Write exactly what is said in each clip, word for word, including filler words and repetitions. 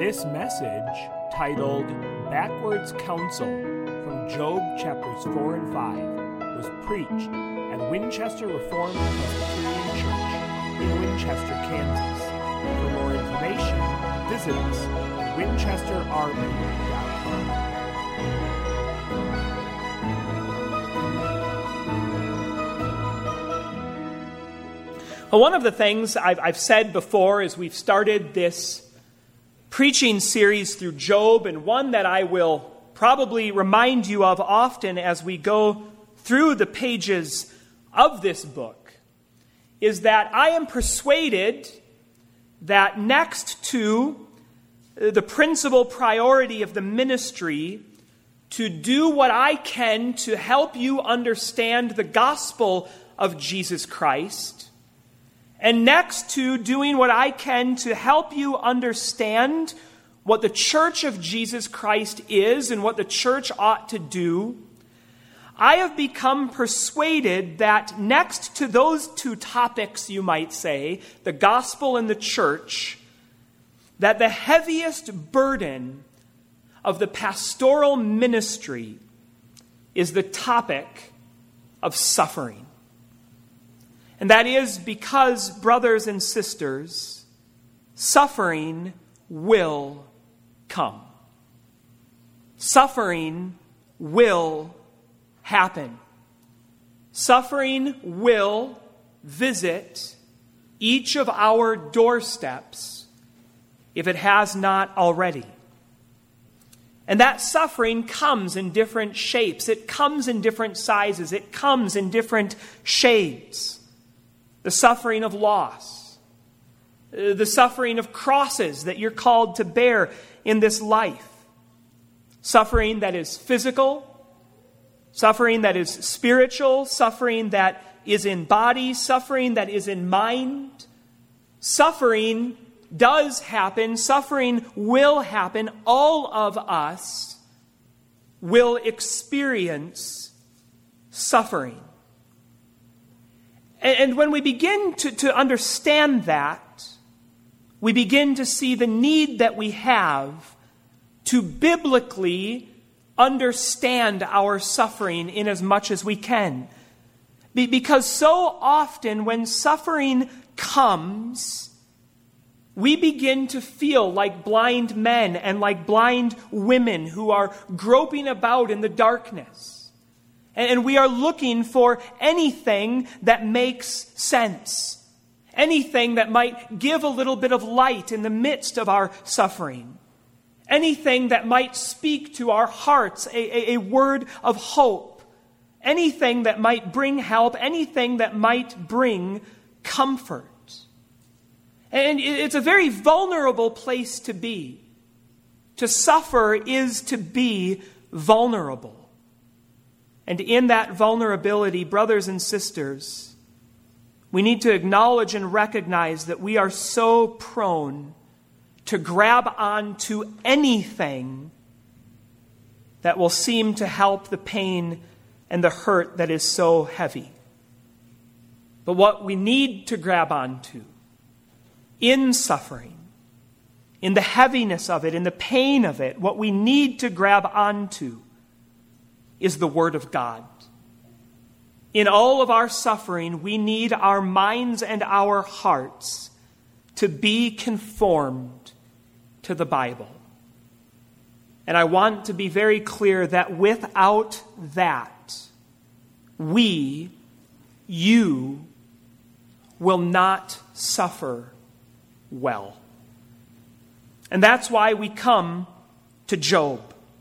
This message, titled Backwards Counsel from Job chapters four and five, was preached at Winchester Reformed Presbyterian Church in Winchester, Kansas. For more information, visit us at winchester r p dot com. Well, one of the things I've, I've said before as we've started this preaching series through Job, and one that I will probably remind you of often as we go through the pages of this book, is that I am persuaded that next to the principal priority of the ministry, to do what I can to help you understand the gospel of Jesus Christ, and next to doing what I can to help you understand what the Church of Jesus Christ is and what the church ought to do, I have become persuaded that next to those two topics, you might say, the gospel and the church, that the heaviest burden of the pastoral ministry is the topic of suffering. And that is because, brothers and sisters, suffering will come. Suffering will happen. Suffering will visit each of our doorsteps if it has not already. And that suffering comes in different shapes. It comes in different sizes. It comes in different shades. The suffering of loss, the suffering of crosses that you're called to bear in this life, suffering that is physical, suffering that is spiritual, suffering that is in body, suffering that is in mind. Suffering does happen, suffering will happen. All of us will experience suffering. And when we begin to, to understand that, we begin to see the need that we have to biblically understand our suffering in as much as we can. Because so often when suffering comes, we begin to feel like blind men and like blind women who are groping about in the darkness. And we are looking for anything that makes sense. Anything that might give a little bit of light in the midst of our suffering. Anything that might speak to our hearts a, a, a word of hope. Anything that might bring help. Anything that might bring comfort. And it's a very vulnerable place to be. To suffer is to be vulnerable. And in that vulnerability, brothers and sisters, we need to acknowledge and recognize that we are so prone to grab onto anything that will seem to help the pain and the hurt that is so heavy. But what we need to grab onto in suffering, in the heaviness of it, in the pain of it, what we need to grab onto is the Word of God. In all of our suffering, we need our minds and our hearts to be conformed to the Bible. And I want to be very clear that without that, we, you, will not suffer well. And that's why we come to Job.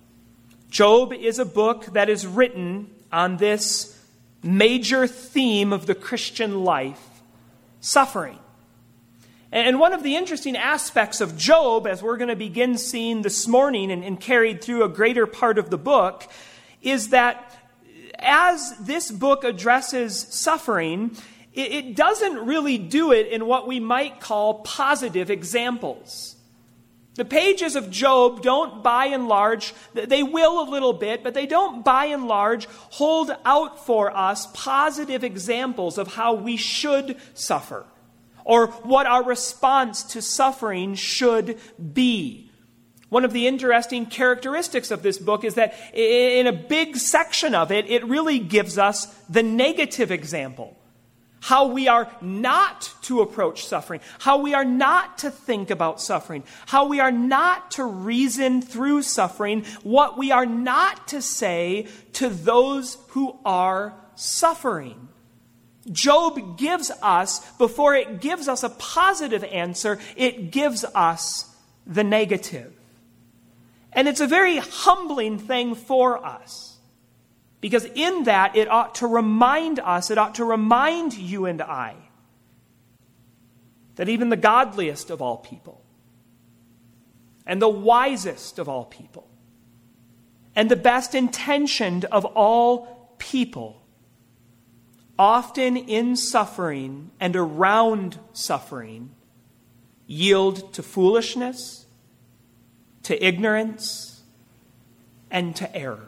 Job is a book that is written on this major theme of the Christian life, suffering. And one of the interesting aspects of Job, as we're going to begin seeing this morning and, and carried through a greater part of the book, is that as this book addresses suffering, it, it doesn't really do it in what we might call positive examples. The pages of Job don't, by and large, they will a little bit, but they don't, by and large, hold out for us positive examples of how we should suffer, or what our response to suffering should be. One of the interesting characteristics of this book is that in a big section of it, it really gives us the negative example. How we are not to approach suffering. How we are not to think about suffering. How we are not to reason through suffering. What we are not to say to those who are suffering. Job gives us, before it gives us a positive answer, it gives us the negative. And it's a very humbling thing for us. Because in that, it ought to remind us, it ought to remind you and I, that even the godliest of all people, and the wisest of all people, and the best intentioned of all people, often in suffering and around suffering, yield to foolishness, to ignorance, and to error.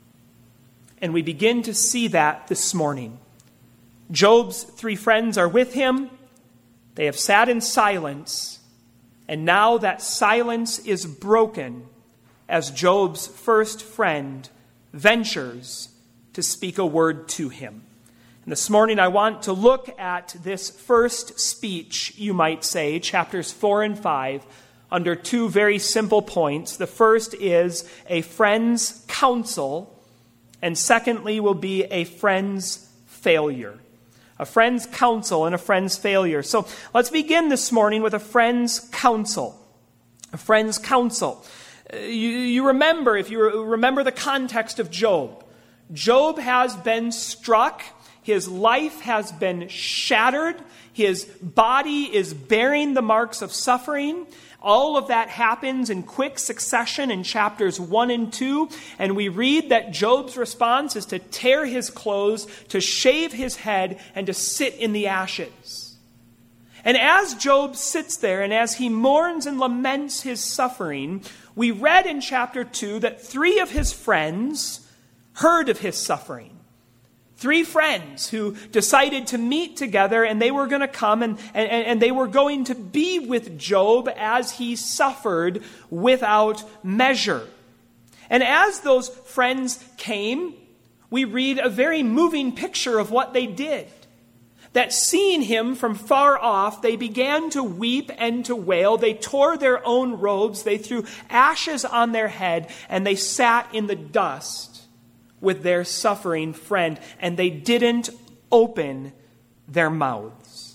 And we begin to see that this morning. Job's three friends are with him. They have sat in silence, and now that silence is broken as Job's first friend ventures to speak a word to him. And this morning I want to look at this first speech, you might say, chapters four and five, under two very simple points. The first is a friend's counsel, and secondly will be a friend's failure. A friend's counsel and a friend's failure. So let's begin this morning with a friend's counsel. A friend's counsel. You, you remember, if you remember the context of Job, Job has been struck. His life has been shattered. His body is bearing the marks of suffering. All of that happens in quick succession in chapters one and two. And we read that Job's response is to tear his clothes, to shave his head, and to sit in the ashes. And as Job sits there and as he mourns and laments his suffering, we read in chapter two that three of his friends heard of his suffering. Three friends who decided to meet together, and they were going to come and, and, and they were going to be with Job as he suffered without measure. And as those friends came, we read a very moving picture of what they did. That seeing him from far off, they began to weep and to wail. They tore their own robes, they threw ashes on their head, and they sat in the dust with their suffering friend, and they didn't open their mouths.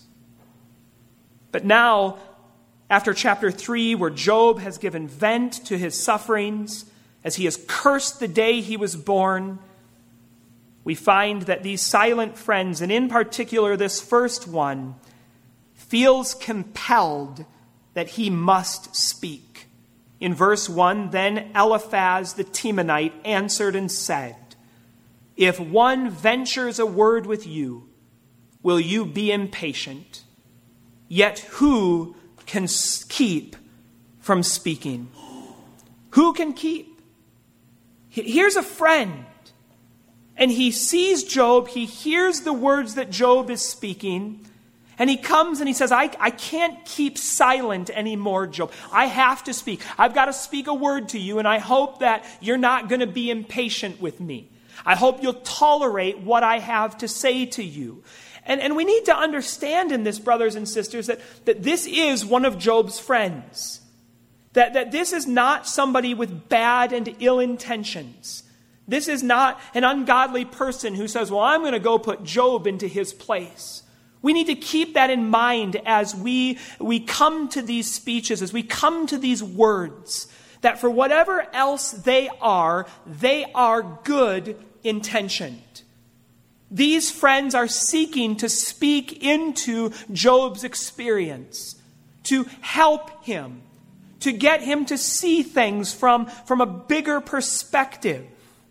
But now, after chapter three, where Job has given vent to his sufferings, as he has cursed the day he was born, we find that these silent friends, and in particular this first one, feels compelled that he must speak. In verse one, then Eliphaz the Temanite answered and said, if one ventures a word with you, will you be impatient? Yet who can keep from speaking? Who can keep? Here's a friend, and he sees Job, he hears the words that Job is speaking, and he comes and he says, I, I can't keep silent anymore, Job. I have to speak. I've got to speak a word to you, and I hope that you're not going to be impatient with me. I hope you'll tolerate what I have to say to you. And, and we need to understand in this, brothers and sisters, that, that this is one of Job's friends. That, that this is not somebody with bad and ill intentions. This is not an ungodly person who says, well, I'm going to go put Job into his place. We need to keep that in mind as we, we come to these speeches, as we come to these words, that for whatever else they are, they are good intentioned. These friends are seeking to speak into Job's experience, to help him, to get him to see things from, from a bigger perspective,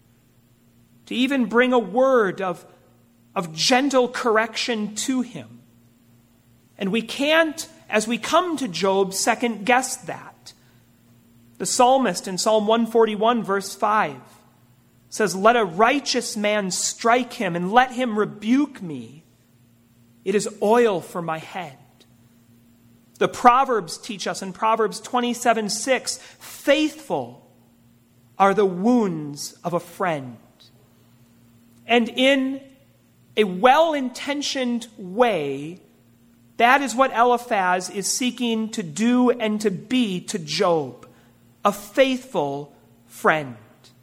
to even bring a word of, of gentle correction to him. And we can't, as we come to Job, second guess that. The psalmist in Psalm one forty-one, verse five, says, let a righteous man strike him and let him rebuke me. It is oil for my head. The Proverbs teach us in Proverbs twenty-seven six, faithful are the wounds of a friend. And in a well-intentioned way, that is what Eliphaz is seeking to do and to be to Job, a faithful friend.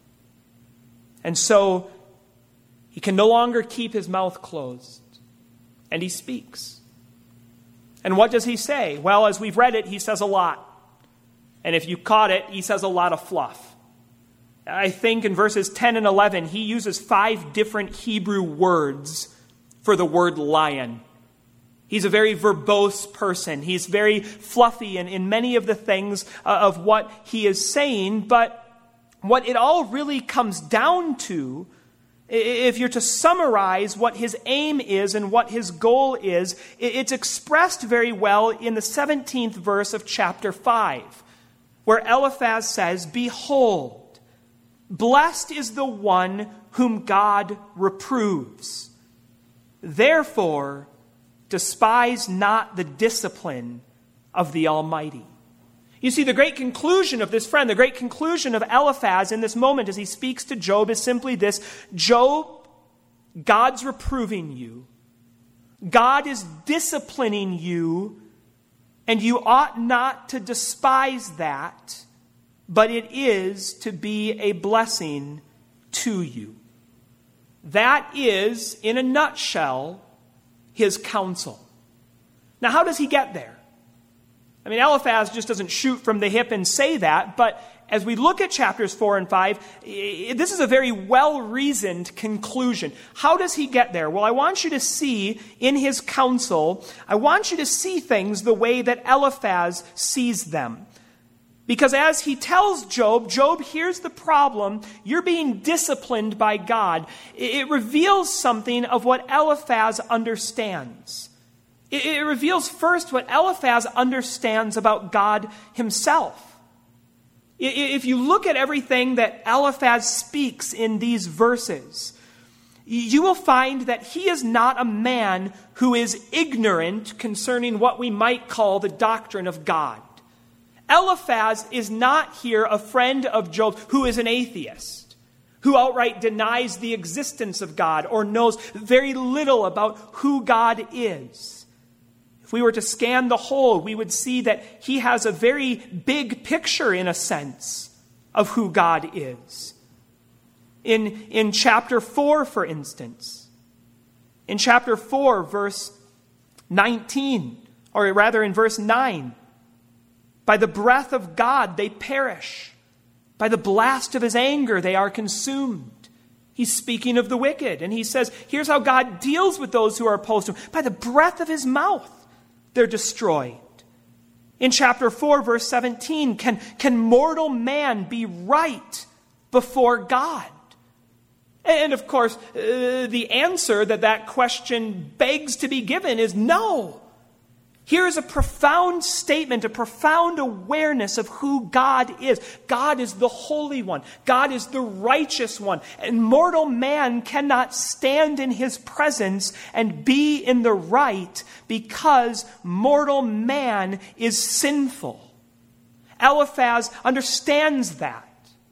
And so he can no longer keep his mouth closed, and he speaks. And what does he say? Well, as we've read it, he says a lot. And if you caught it, he says a lot of fluff. I think in verses ten and eleven, he uses five different Hebrew words for the word lion. He's a very verbose person. He's very fluffy in, in many of the things uh, of what he is saying. But what it all really comes down to, if you're to summarize what his aim is and what his goal is, it's expressed very well in the seventeenth verse of chapter five, where Eliphaz says, "Behold, blessed is the one whom God reproves. Therefore, despise not the discipline of the Almighty." You see, the great conclusion of this friend, the great conclusion of Eliphaz in this moment as he speaks to Job is simply this: Job, God's reproving you. God is disciplining you, and you ought not to despise that, but it is to be a blessing to you. That is, in a nutshell, his counsel. Now, how does he get there? I mean, Eliphaz just doesn't shoot from the hip and say that, but as we look at chapters four and five, this is a very well-reasoned conclusion. How does he get there? Well, I want you to see in his counsel, I want you to see things the way that Eliphaz sees them. Because as he tells Job, Job, here's the problem. You're being disciplined by God. It reveals something of what Eliphaz understands. It reveals first what Eliphaz understands about God himself. If you look at everything that Eliphaz speaks in these verses, you will find that he is not a man who is ignorant concerning what we might call the doctrine of God. Eliphaz is not here a friend of Job who is an atheist, who outright denies the existence of God or knows very little about who God is. If we were to scan the whole, we would see that he has a very big picture, in a sense, of who God is. In, in chapter four, for instance, in chapter four, verse nineteen, or rather in verse nine, by the breath of God they perish. By the blast of his anger they are consumed. He's speaking of the wicked, and he says, here's how God deals with those who are opposed to him. By the breath of his mouth they're destroyed. In chapter four, verse seventeen, can, can mortal man be right before God? And of course, uh, the answer that that question begs to be given is no. Here is a profound statement, a profound awareness of who God is. God is the Holy One. God is the Righteous One. And mortal man cannot stand in his presence and be in the right because mortal man is sinful. Eliphaz understands that.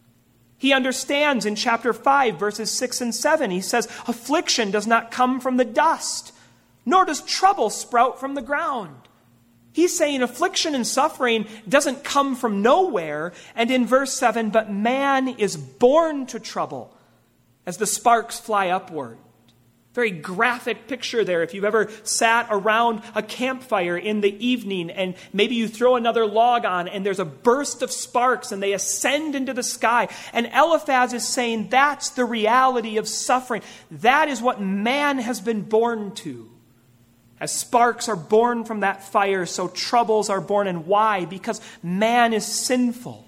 He understands in chapter five, verses six and seven, he says, affliction does not come from the dust, nor does trouble sprout from the ground. He's saying affliction and suffering doesn't come from nowhere. And in verse seven, but man is born to trouble as the sparks fly upward. Very graphic picture there. If you've ever sat around a campfire in the evening and maybe you throw another log on and there's a burst of sparks and they ascend into the sky. And Eliphaz is saying that's the reality of suffering. That is what man has been born to. As sparks are born from that fire, so troubles are born. And why? Because man is sinful.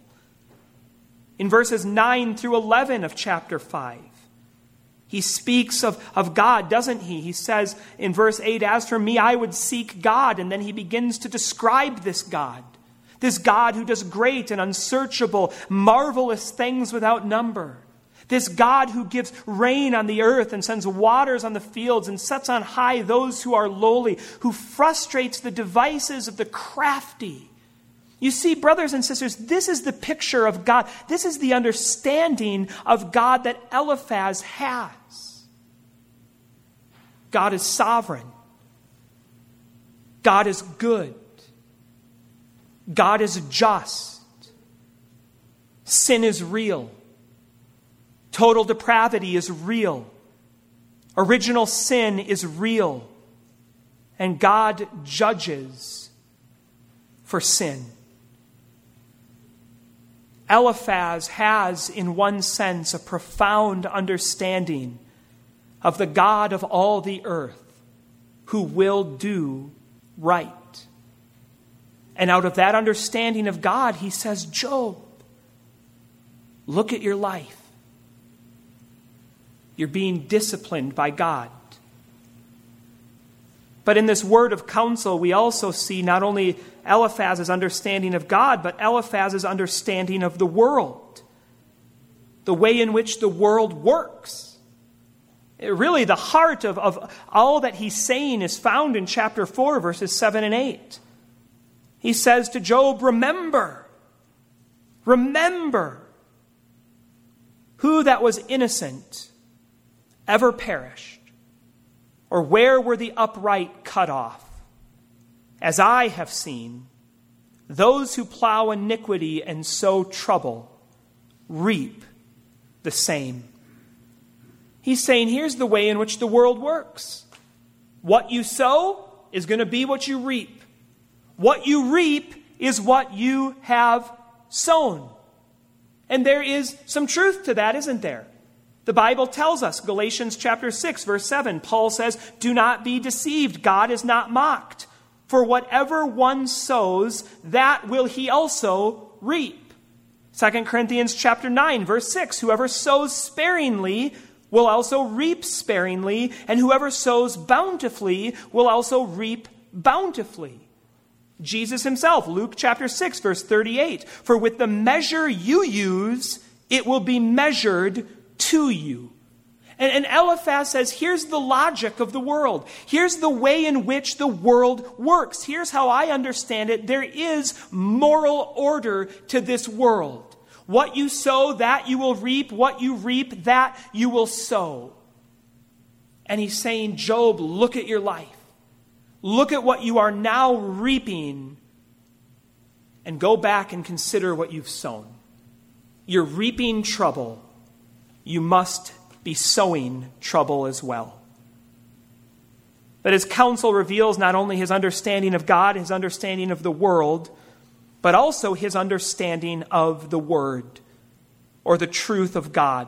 In verses nine through eleven of chapter five, he speaks of, of God, doesn't he? He says in verse eight, as for me, I would seek God. And then he begins to describe this God. This God who does great and unsearchable, marvelous things without number. This God who gives rain on the earth and sends waters on the fields and sets on high those who are lowly, who frustrates the devices of the crafty. You see, brothers and sisters, this is the picture of God. This is the understanding of God that Eliphaz has. God is sovereign. God is good. God is just. Sin is real. Total depravity is real. Original sin is real. And God judges for sin. Eliphaz has, in one sense, a profound understanding of the God of all the earth who will do right. And out of that understanding of God, he says, Job, look at your life. You're being disciplined by God. But in this word of counsel, we also see not only Eliphaz's understanding of God, but Eliphaz's understanding of the world, the way in which the world works. It really, the heart of, of all that he's saying is found in chapter four, verses seven and eight. He says to Job, remember, remember who that was innocent ever perished, or where were the upright cut off? As I have seen, those who plow iniquity and sow trouble reap the same. He's saying, here's the way in which the world works. What you sow is going to be what you reap. What you reap is what you have sown. And there is some truth to that, isn't there? The Bible tells us, Galatians chapter six, verse seven, Paul says, do not be deceived. God is not mocked. For whatever one sows, that will he also reap. Second Corinthians chapter nine, verse six, whoever sows sparingly will also reap sparingly, and whoever sows bountifully will also reap bountifully. Jesus himself, Luke chapter six, verse thirty-eight, for with the measure you use, it will be measured to you. And, and Eliphaz says, here's the logic of the world. Here's the way in which the world works. Here's how I understand it. There is moral order to this world. What you sow, that you will reap. What you reap, that you will sow. And he's saying, Job, look at your life. Look at what you are now reaping. And go back and consider what you've sown. You're reaping trouble. You must be sowing trouble as well. But his counsel reveals not only his understanding of God, his understanding of the world, but also his understanding of the Word, or the truth of God.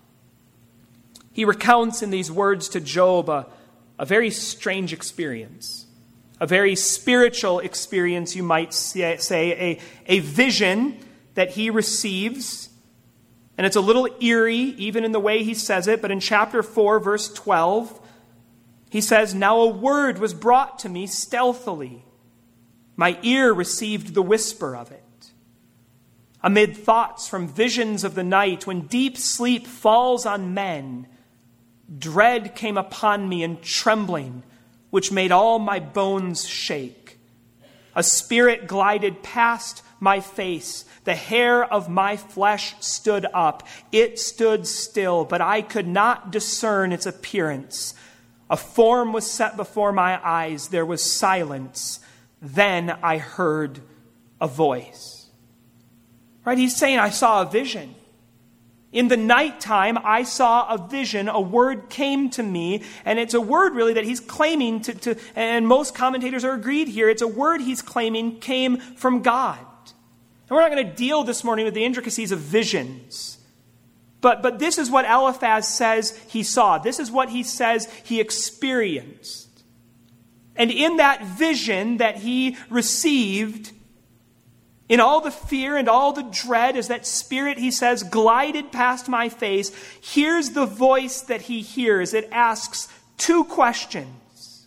He recounts in these words to Job a, a very strange experience, a very spiritual experience, you might say, a, a vision that he receives. And it's a little eerie, even in the way he says it, but in chapter four, verse twelve, he says, now a word was brought to me stealthily. My ear received the whisper of it. Amid thoughts from visions of the night, when deep sleep falls on men, dread came upon me and trembling, which made all my bones shake. A spirit glided past my face. The hair of my flesh stood up. It stood still, but I could not discern its appearance. A form was set before my eyes. There was silence. Then I heard a voice. Right? He's saying, I saw a vision. In the nighttime, I saw a vision. A word came to me, and it's a word really that he's claiming to, to and most commentators are agreed here, it's a word he's claiming came from God. And we're not going to deal this morning with the intricacies of visions. But, but this is what Eliphaz says he saw. This is what he says he experienced. And in that vision that he received, in all the fear and all the dread, as that spirit, he says, glided past my face, here's the voice that he hears. It asks two questions.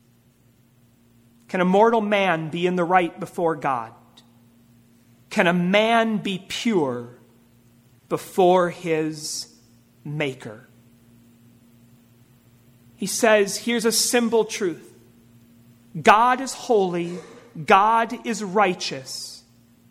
Can a mortal man be in the right before God? Can a man be pure before his maker. He says, here's a simple truth. God is holy, God is righteous,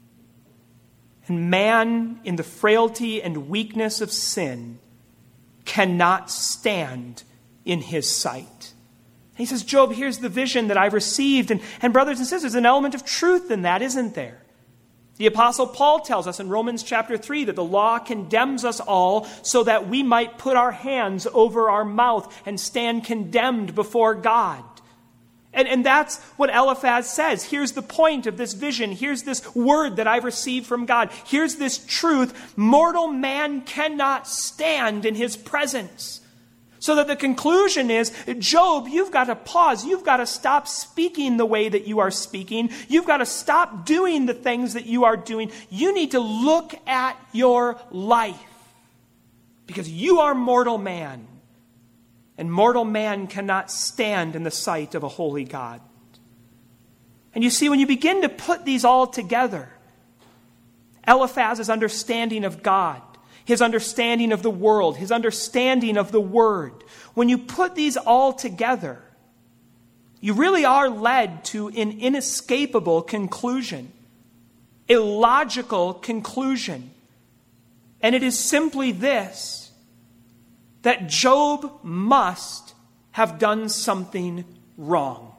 and man, in the frailty and weakness of sin, cannot stand in his sight. He says, Job, here's the vision that I've received. And, and brothers and sisters, there's an element of truth in that, isn't there? The Apostle Paul tells us in Romans chapter three that the law condemns us all so that we might put our hands over our mouth and stand condemned before God. And, and that's what Eliphaz says. Here's the point of this vision. Here's this word that I've received from God. Here's this truth. Mortal man cannot stand in his presence. So that the conclusion is, Job, you've got to pause. You've got to stop speaking the way that you are speaking. You've got to stop doing the things that you are doing. You need to look at your life. Because you are mortal man. And mortal man cannot stand in the sight of a holy God. And you see, when you begin to put these all together, Eliphaz's understanding of God, his understanding of the world, his understanding of the Word. When you put these all together, you really are led to an inescapable conclusion, a logical conclusion. And it is simply this, that Job must have done something wrong.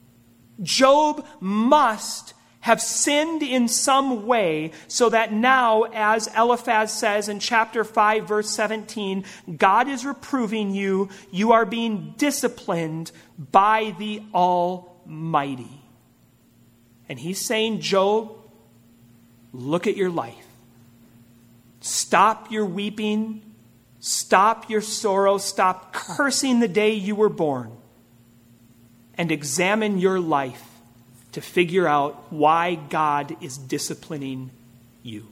Job must have sinned in some way, so that now, as Eliphaz says in chapter five, verse seventeen, God is reproving you. You are being disciplined by the Almighty. And he's saying, Job, look at your life. Stop your weeping. Stop your sorrow. Stop cursing the day you were born. And examine your life to figure out why God is disciplining you.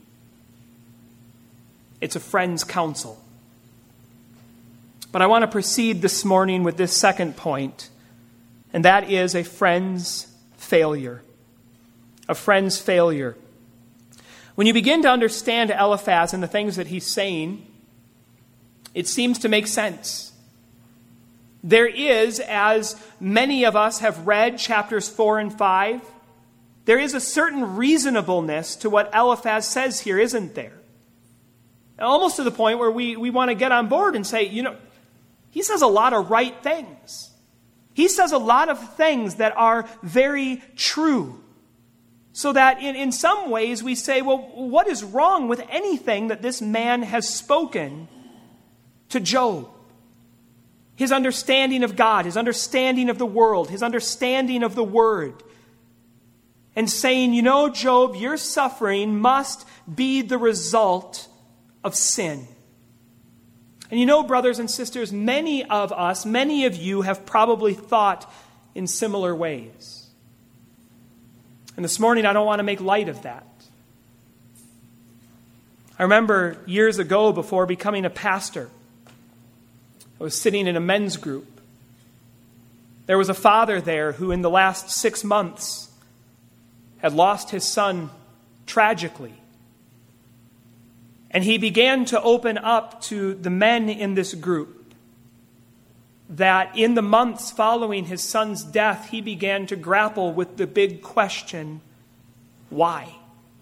It's a friend's counsel. But I want to proceed this morning with this second point, and that is a friend's failure. A friend's failure. When you begin to understand Eliphaz and the things that he's saying, it seems to make sense. There is, as many of us have read chapters four and five, there is a certain reasonableness to what Eliphaz says here, isn't there? Almost to the point where we, we want to get on board and say, you know, he says a lot of right things. He says a lot of things that are very true. So that in, in some ways we say, well, what is wrong with anything that this man has spoken to Job? His understanding of God, his understanding of the world, his understanding of the Word. And saying, you know, Job, your suffering must be the result of sin. And you know, brothers and sisters, many of us, many of you have probably thought in similar ways. And this morning I don't want to make light of that. I remember years ago, before becoming a pastor, I was sitting in a men's group. There was a father there who in the last six months had lost his son tragically. And he began to open up to the men in this group that in the months following his son's death, he began to grapple with the big question, why?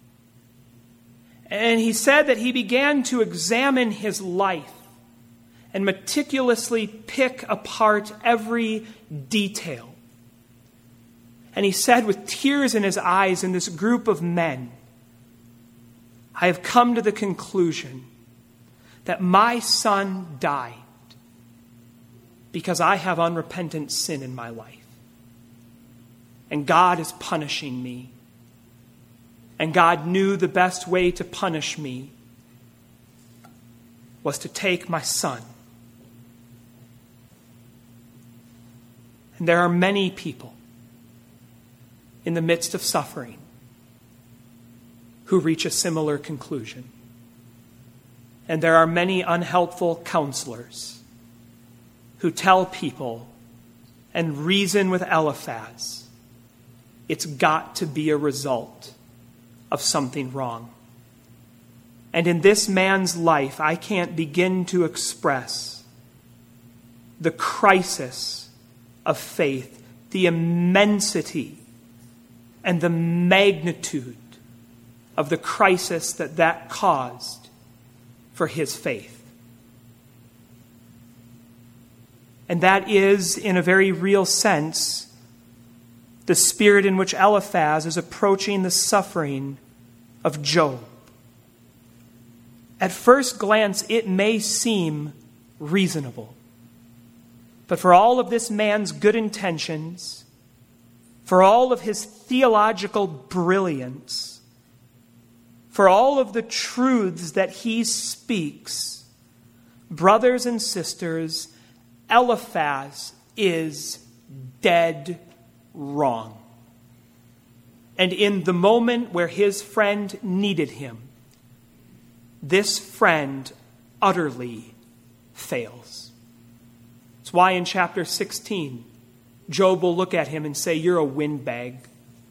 And he said that he began to examine his life and meticulously pick apart every detail. And he said with tears in his eyes in this group of men, I have come to the conclusion that my son died because I have unrepentant sin in my life. And God is punishing me. And God knew the best way to punish me was to take my son. And there are many people in the midst of suffering who reach a similar conclusion. And there are many unhelpful counselors who tell people and reason with Eliphaz, it's got to be a result of something wrong. And in this man's life, I can't begin to express the crisis of faith, the immensity and the magnitude of the crisis that that caused for his faith. And that is, in a very real sense, the spirit in which Eliphaz is approaching the suffering of Job. At first glance, it may seem reasonable. But for all of this man's good intentions, for all of his theological brilliance, for all of the truths that he speaks, brothers and sisters, Eliphaz is dead wrong. And in the moment where his friend needed him, this friend utterly fails. It's why in chapter sixteen, Job will look at him and say, "You're a windbag.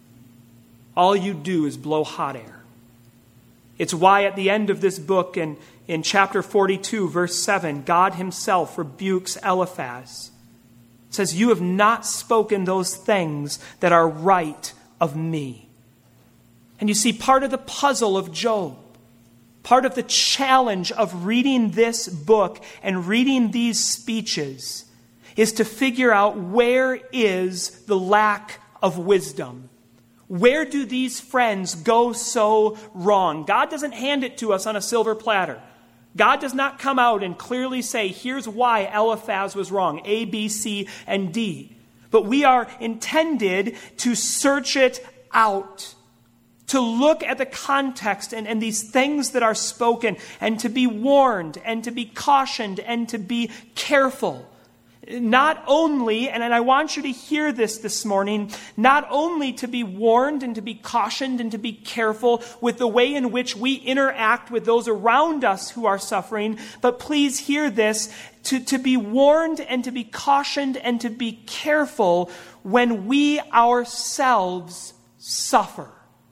All you do is blow hot air." It's why at the end of this book, in, in chapter forty-two, verse seven, God himself rebukes Eliphaz. It says, "You have not spoken those things that are right of me." And you see, part of the puzzle of Job, part of the challenge of reading this book and reading these speeches is to figure out where is the lack of wisdom. Where do these friends go so wrong? God doesn't hand it to us on a silver platter. God does not come out and clearly say, here's why Eliphaz was wrong, A, B, C, and D. But we are intended to search it out, to look at the context and, and these things that are spoken, and to be warned, and to be cautioned, and to be careful. Not only, and I want you to hear this this morning, not only to be warned and to be cautioned and to be careful with the way in which we interact with those around us who are suffering, but please hear this, to, to be warned and to be cautioned and to be careful when we ourselves suffer.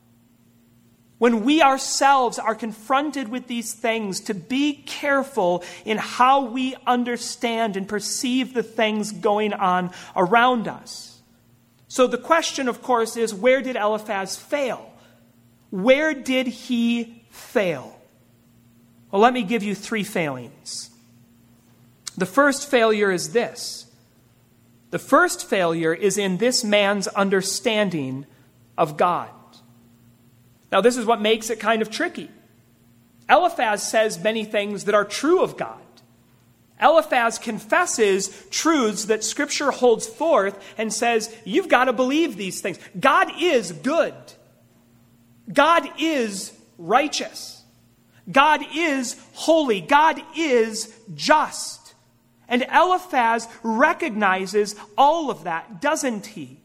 When we ourselves are confronted with these things, to be careful in how we understand and perceive the things going on around us. So the question, of course, is, where did Eliphaz fail? Where did he fail? Well, let me give you three failings. The first failure is this. The first failure is in this man's understanding of God. Now, this is what makes it kind of tricky. Eliphaz says many things that are true of God. Eliphaz confesses truths that Scripture holds forth and says, you've got to believe these things. God is good. God is righteous. God is holy. God is just. And Eliphaz recognizes all of that, doesn't he?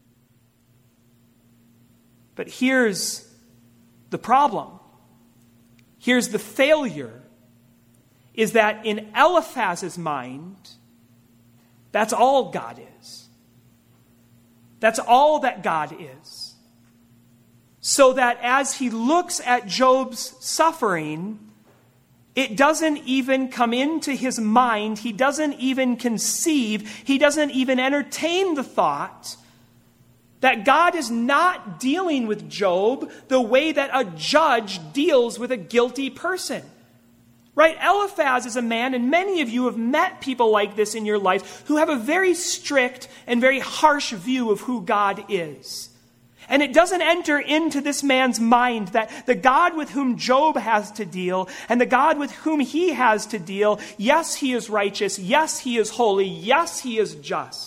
But here's the problem. Here's the failure, is that in Eliphaz's mind, that's all God is. That's all that God is. So that as he looks at Job's suffering, it doesn't even come into his mind, he doesn't even conceive, he doesn't even entertain the thought that God is not dealing with Job the way that a judge deals with a guilty person. Right? Eliphaz is a man, and many of you have met people like this in your life, who have a very strict and very harsh view of who God is. And it doesn't enter into this man's mind that the God with whom Job has to deal and the God with whom he has to deal, yes, he is righteous, yes, he is holy, yes, he is just.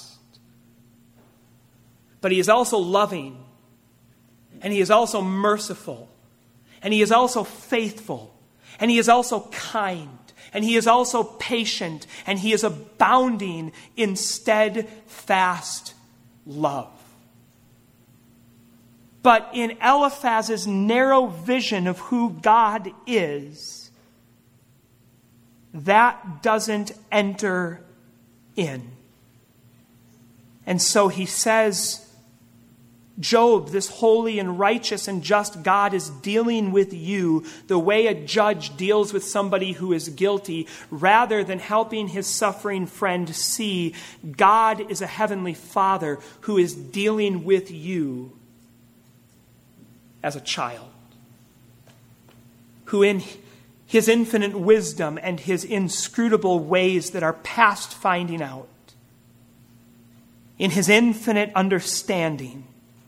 But he is also loving, and he is also merciful, and he is also faithful, and he is also kind, and he is also patient, and he is abounding in steadfast love. But in Eliphaz's narrow vision of who God is, that doesn't enter in. And so he says Job, this holy and righteous and just God, is dealing with you the way a judge deals with somebody who is guilty, rather than helping his suffering friend see God is a heavenly Father who is dealing with you as a child, who in his infinite wisdom and his inscrutable ways that are past finding out, in his infinite understanding,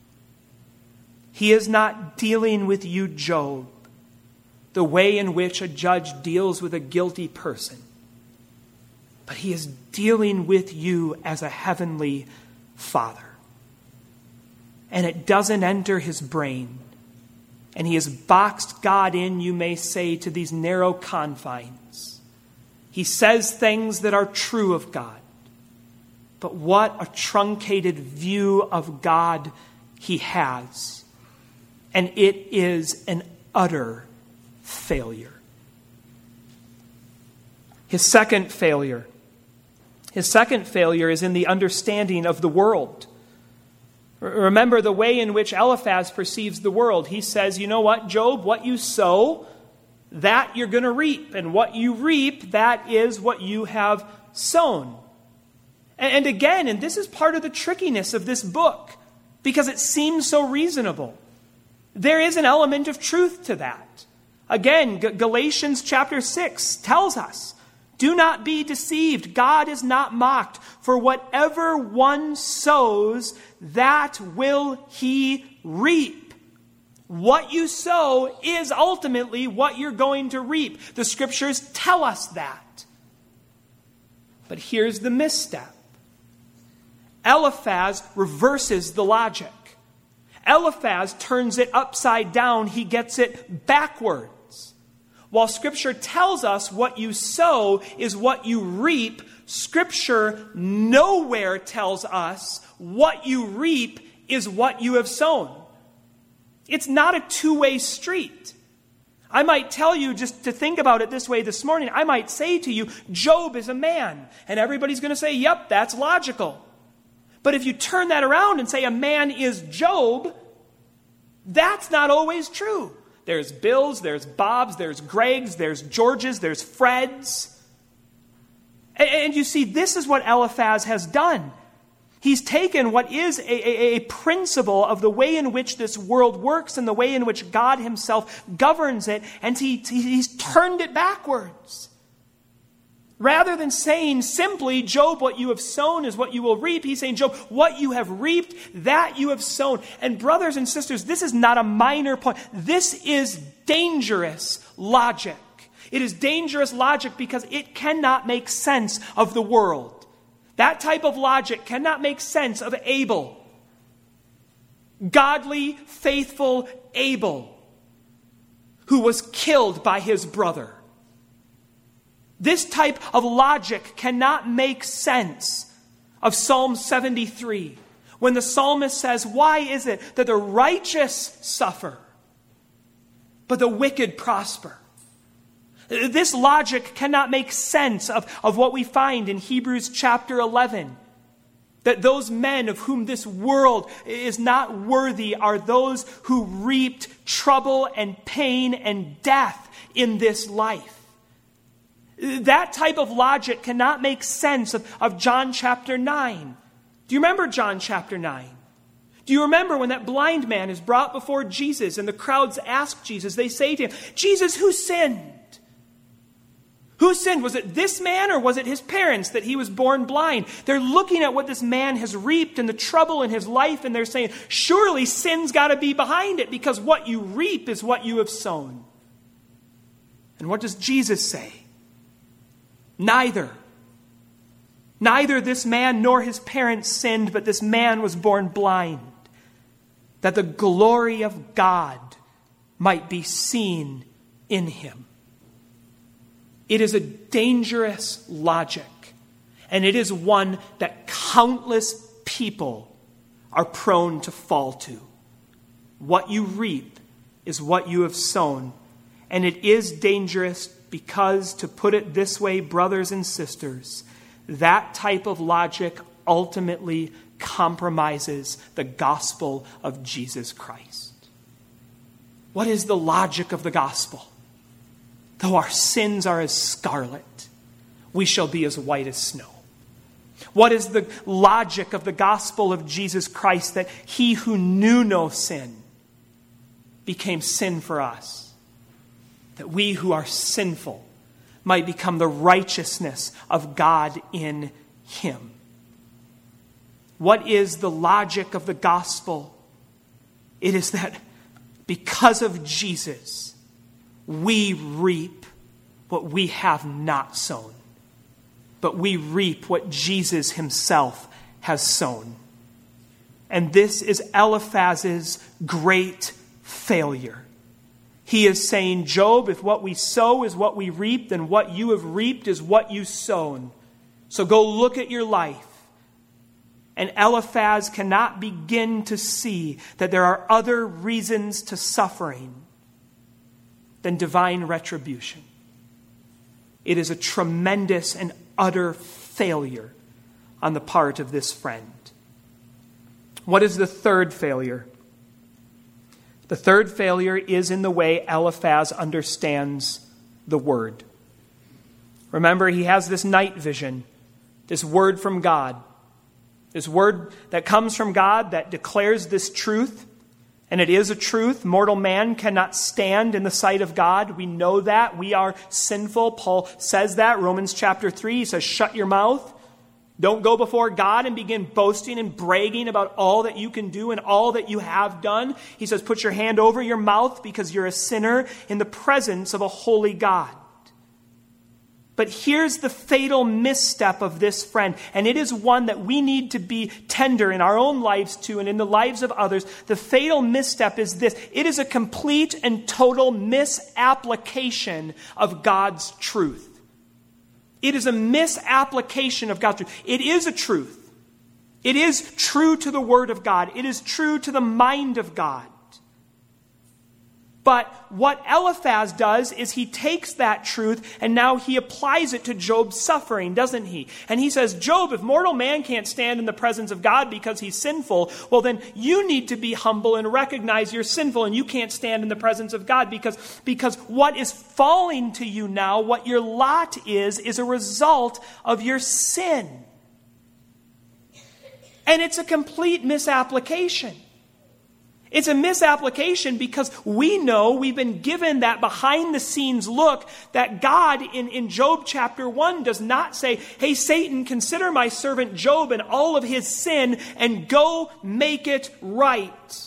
he is not dealing with you, Job, the way in which a judge deals with a guilty person, but he is dealing with you as a heavenly Father. And it doesn't enter his brain. And he has boxed God in, you may say, to these narrow confines. He says things that are true of God. But what a truncated view of God he has. And it is an utter failure. His second failure. His second failure is in the understanding of the world. Remember the way in which Eliphaz perceives the world. He says, you know what, Job, what you sow, that you're going to reap. And what you reap, that is what you have sown. And again, and this is part of the trickiness of this book, because it seems so reasonable. There is an element of truth to that. Again, G- Galatians chapter six tells us, do not be deceived. God is not mocked. For whatever one sows, that will he reap. What you sow is ultimately what you're going to reap. The scriptures tell us that. But here's the misstep. Eliphaz reverses the logic. Eliphaz turns it upside down. He gets it backwards. While Scripture tells us what you sow is what you reap, Scripture nowhere tells us what you reap is what you have sown. It's not a two-way street. I might tell you, just to think about it this way this morning, I might say to you, Job is a man. And everybody's going to say, yep, that's logical. But if you turn that around and say a man is Job, that's not always true. There's Bills, there's Bobs, there's Gregs, there's Georges, there's Freds. And, and you see, this is what Eliphaz has done. He's taken what is a, a, a principle of the way in which this world works and the way in which God himself governs it, and he, he, he's turned it backwards. Rather than saying simply, Job, what you have sown is what you will reap, he's saying, Job, what you have reaped, that you have sown. And brothers and sisters, this is not a minor point. This is dangerous logic. It is dangerous logic because it cannot make sense of the world. That type of logic cannot make sense of Abel. Godly, faithful Abel, who was killed by his brother. This type of logic cannot make sense of Psalm seventy-three, when the psalmist says, why is it that the righteous suffer, but the wicked prosper? This logic cannot make sense of, of what we find in Hebrews chapter eleven, that those men of whom this world is not worthy are those who reaped trouble and pain and death in this life. That type of logic cannot make sense of, of John chapter nine. Do you remember John chapter nine? Do you remember when that blind man is brought before Jesus and the crowds ask Jesus, they say to him, Jesus, who sinned? Who sinned? Was it this man or was it his parents that he was born blind? They're looking at what this man has reaped and the trouble in his life, and they're saying, surely sin's got to be behind it, because what you reap is what you have sown. And what does Jesus say? Neither. Neither this man nor his parents sinned, but this man was born blind, that the glory of God might be seen in him. It is a dangerous logic, and it is one that countless people are prone to fall to. What you reap is what you have sown, and it is dangerous because, to put it this way, brothers and sisters, that type of logic ultimately compromises the gospel of Jesus Christ. What is the logic of the gospel? Though our sins are as scarlet, we shall be as white as snow. What is the logic of the gospel of Jesus Christ? That he who knew no sin became sin for us, that we who are sinful might become the righteousness of God in him. What is the logic of the gospel? It is that because of Jesus, we reap what we have not sown, but we reap what Jesus himself has sown. And this is Eliphaz's great failure. He is saying, Job, if what we sow is what we reap, then what you have reaped is what you sown. So go look at your life. And Eliphaz cannot begin to see that there are other reasons to suffering than divine retribution. It is a tremendous and utter failure on the part of this friend. What is the third failure? The third failure is in the way Eliphaz understands the word. Remember, he has this night vision, this word from God. This word that comes from God that declares this truth, and it is a truth. Mortal man cannot stand in the sight of God. We know that. We are sinful. Paul says that. Romans chapter three, he says, shut your mouth. Don't go before God and begin boasting and bragging about all that you can do and all that you have done. He says, put your hand over your mouth because you're a sinner in the presence of a holy God. But here's the fatal misstep of this friend, and it is one that we need to be tender in our own lives too and in the lives of others. The fatal misstep is this. It is a complete and total misapplication of God's truth. It is a misapplication of God's truth. It is a truth. It is true to the Word of God. It is true to the mind of God. But what Eliphaz does is he takes that truth and now he applies it to Job's suffering, doesn't he? And he says, Job, if mortal man can't stand in the presence of God because he's sinful, well then you need to be humble and recognize you're sinful and you can't stand in the presence of God because, because what is falling to you now, what your lot is, is a result of your sin. And it's a complete misapplication. It's a misapplication because we know we've been given that behind-the-scenes look that God in, in Job chapter one does not say, hey, Satan, consider my servant Job and all of his sin and go make it right.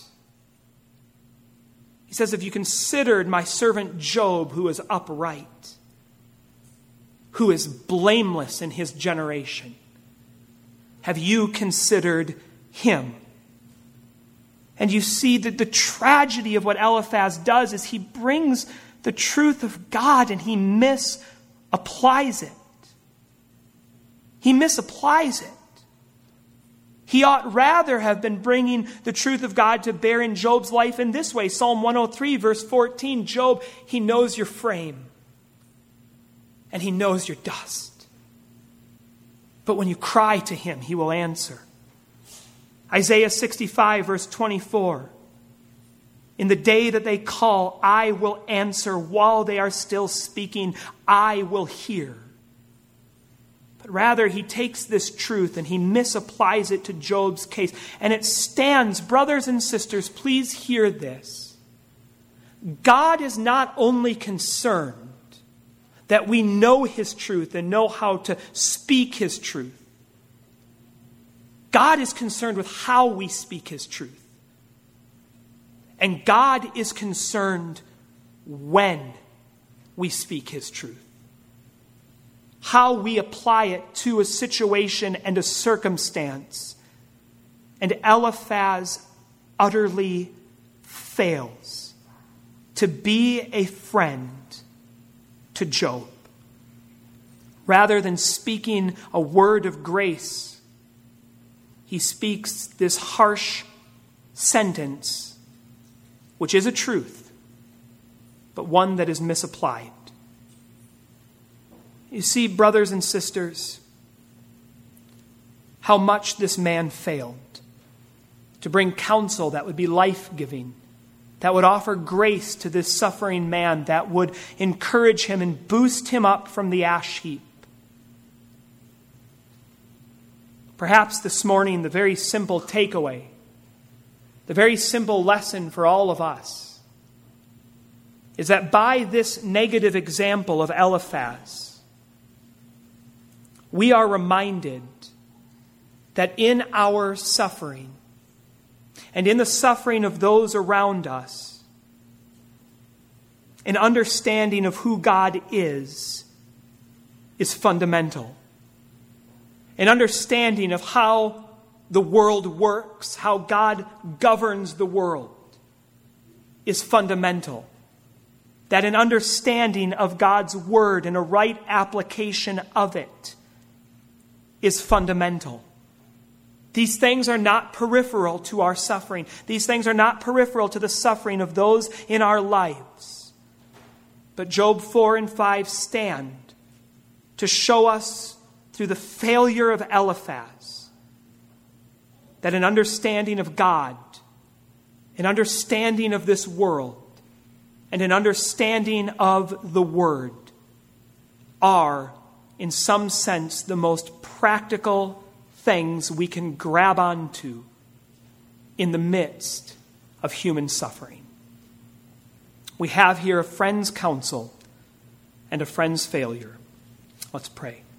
He says, if you considered my servant Job, who is upright, who is blameless in his generation, have you considered him? And you see that the tragedy of what Eliphaz does is he brings the truth of God and he misapplies it. He misapplies it. He ought rather have been bringing the truth of God to bear in Job's life in this way. Psalm one oh three, verse fourteen, Job, he knows your frame and he knows your dust. But when you cry to him, he will answer. Isaiah sixty-five, verse twenty-four. In the day that they call, I will answer. While they are still speaking, I will hear. But rather, he takes this truth and he misapplies it to Job's case. And it stands, brothers and sisters, please hear this. God is not only concerned that we know his truth and know how to speak his truth. God is concerned with how we speak his truth. And God is concerned when we speak his truth. How we apply it to a situation and a circumstance. And Eliphaz utterly fails to be a friend to Job. Rather than speaking a word of grace, he speaks this harsh sentence, which is a truth, but one that is misapplied. You see, brothers and sisters, how much this man failed to bring counsel that would be life-giving, that would offer grace to this suffering man, that would encourage him and boost him up from the ash heap. Perhaps this morning, the very simple takeaway, the very simple lesson for all of us, is that by this negative example of Eliphaz, we are reminded that in our suffering, and in the suffering of those around us, an understanding of who God is, is fundamental. An understanding of how the world works, how God governs the world, is fundamental. That an understanding of God's word and a right application of it is fundamental. These things are not peripheral to our suffering. These things are not peripheral to the suffering of those in our lives. But Job four and five stand to show us through the failure of Eliphaz that an understanding of God, an understanding of this world, and an understanding of the Word are, in some sense, the most practical things we can grab onto in the midst of human suffering. We have here a friend's counsel and a friend's failure. Let's pray.